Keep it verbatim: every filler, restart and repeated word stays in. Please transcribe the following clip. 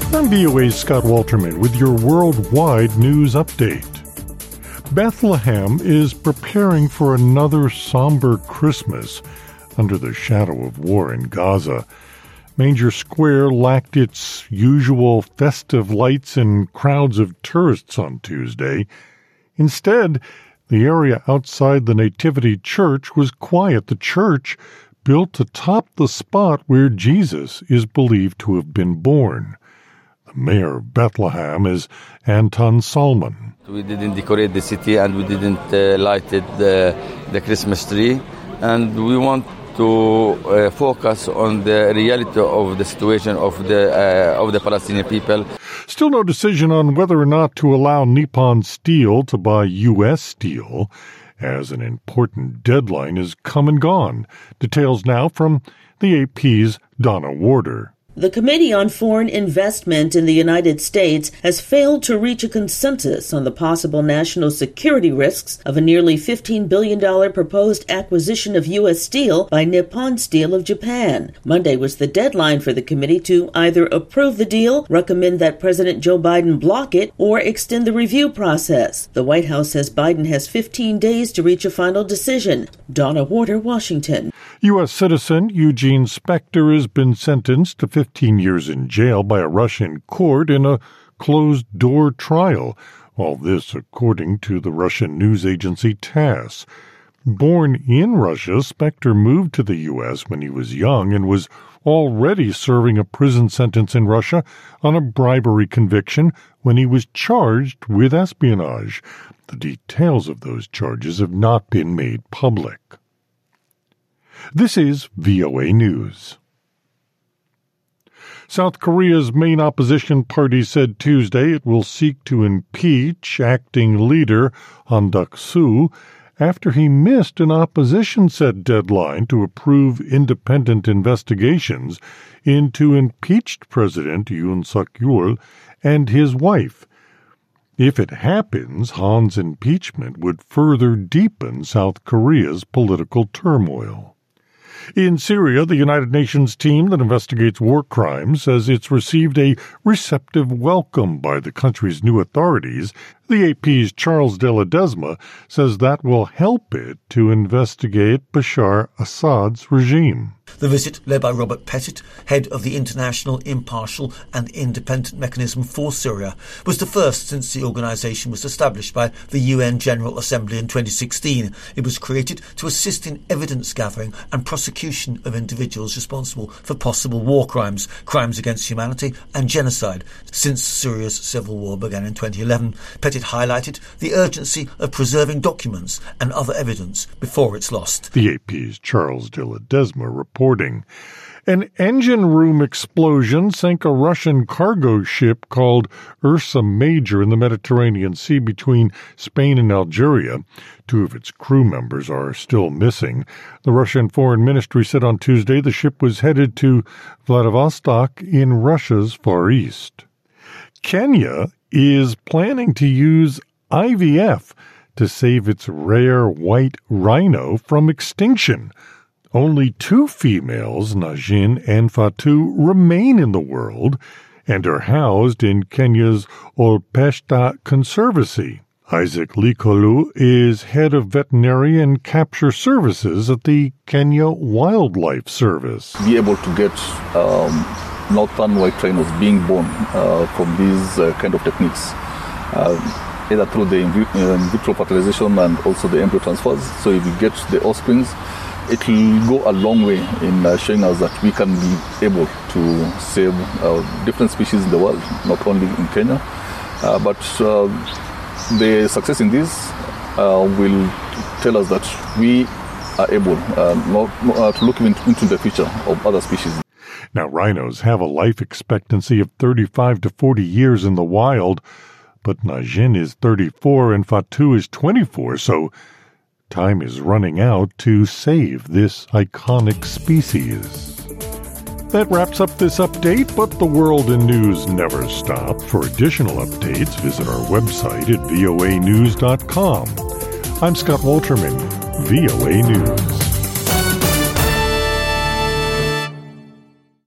I'm V O A's Scott Walterman with your worldwide news update. Bethlehem is preparing for another somber Christmas under the shadow of war in Gaza. Manger Square lacked its usual festive lights and crowds of tourists on Tuesday. Instead, the area outside the Nativity Church was quiet. The church, built atop the spot where Jesus is believed to have been born. The mayor of Bethlehem is Anton Salman. We didn't decorate the city and we didn't uh, light it, the, the Christmas tree. And we want to uh, focus on the reality of the situation of the uh, of the Palestinian people. Still no decision on whether or not to allow Nippon Steel to buy U S steel, as an important deadline is come and gone. Details now from the A P's Donna Warder. The Committee on Foreign Investment in the United States has failed to reach a consensus on the possible national security risks of a nearly fifteen billion dollars proposed acquisition of U S steel by Nippon Steel of Japan. Monday was the deadline for the committee to either approve the deal, recommend that President Joe Biden block it, or extend the review process. The White House says Biden has fifteen days to reach a final decision. Donna Warder, Washington. U S citizen Eugene Spector has been sentenced to fifteen years in jail by a Russian court in a closed-door trial. All this according to the Russian news agency TASS. Born in Russia, Spector moved to the U S when he was young and was already serving a prison sentence in Russia on a bribery conviction when he was charged with espionage. The details of those charges have not been made public. This is V O A News. South Korea's main opposition party said Tuesday it will seek to impeach acting leader Han Duck-soo after he missed an opposition-set deadline to approve independent investigations into impeached President Yoon Suk-yeol and his wife. If it happens, Han's impeachment would further deepen South Korea's political turmoil. In Syria, the United Nations team that investigates war crimes says it's received a receptive welcome by the country's new authorities. The A P's Charles de Ledesma says that will help it to investigate Bashar Assad's regime. The visit, led by Robert Pettit, head of the International Impartial and Independent Mechanism for Syria, was the first since the organisation was established by the U N General Assembly in twenty sixteen. It was created to assist in evidence gathering and prosecution of individuals responsible for possible war crimes, crimes against humanity and genocide since Syria's civil war began in twenty eleven. Pettit highlighted the urgency of preserving documents and other evidence before it's lost. The A P's Charles de Ledesma reporting. An engine room explosion sank a Russian cargo ship called Ursa Major in the Mediterranean Sea between Spain and Algeria. Two of its crew members are still missing. The Russian Foreign Ministry said on Tuesday the ship was headed to Vladivostok in Russia's Far East. Kenya is planning to use I V F to save its rare white rhino from extinction. Only two females, Najin and Fatu, remain in the world and are housed in Kenya's Olpeshta Conservancy. Isaac Likolu is head of veterinary and capture services at the Kenya Wildlife Service. Be able to get um, northern white rhinos being born uh, from these uh, kind of techniques, uh, either through the in vitro fertilization and also the embryo transfers. So if we get the offsprings, it will go a long way in uh, showing us that we can be able to save uh, different species in the world, not only in Kenya. Uh, but uh, the success in this uh, will tell us that we are able uh, not, uh, to look into, into the future of other species. Now, rhinos have a life expectancy of thirty-five to forty years in the wild, but Najin is thirty-four and Fatu is twenty-four, so time is running out to save this iconic species. That wraps up this update, but the world in news never stop. For additional updates, visit our website at V O A news dot com. I'm Scott Walterman, V O A News.